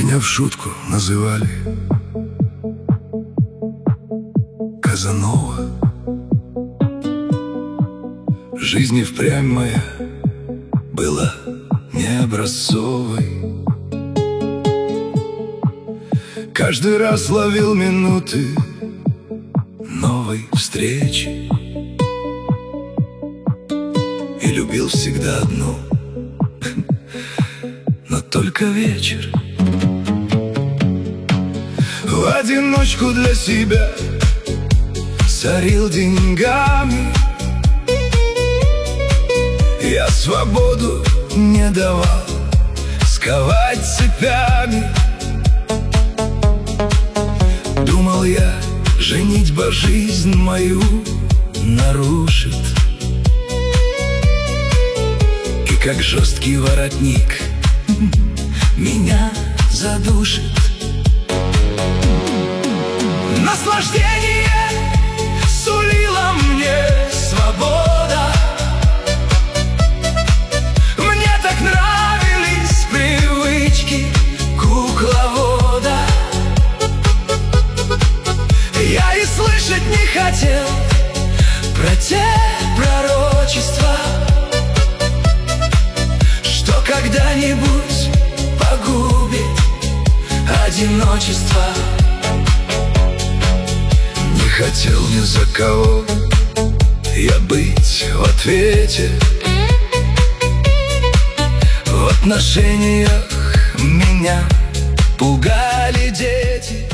Меня в шутку называли Казанова. Жизнь и впрямь моя была необразцовой. Каждый раз ловил минуты новой встречи и любил всегда одну, но только вечер. В одиночку для себя сорил деньгами. Я свободу не давал сковать цепями. Думал я, женитьба жизнь мою нарушит, и как жесткий воротник меня задушит. Наслаждение сулила мне свобода. Мне так нравились привычки кукловода. Я и слышать не хотел про те пророчества, что когда-нибудь погубит одиночество. Не хотел ни за кого я быть в ответе. В отношениях меня пугали дети.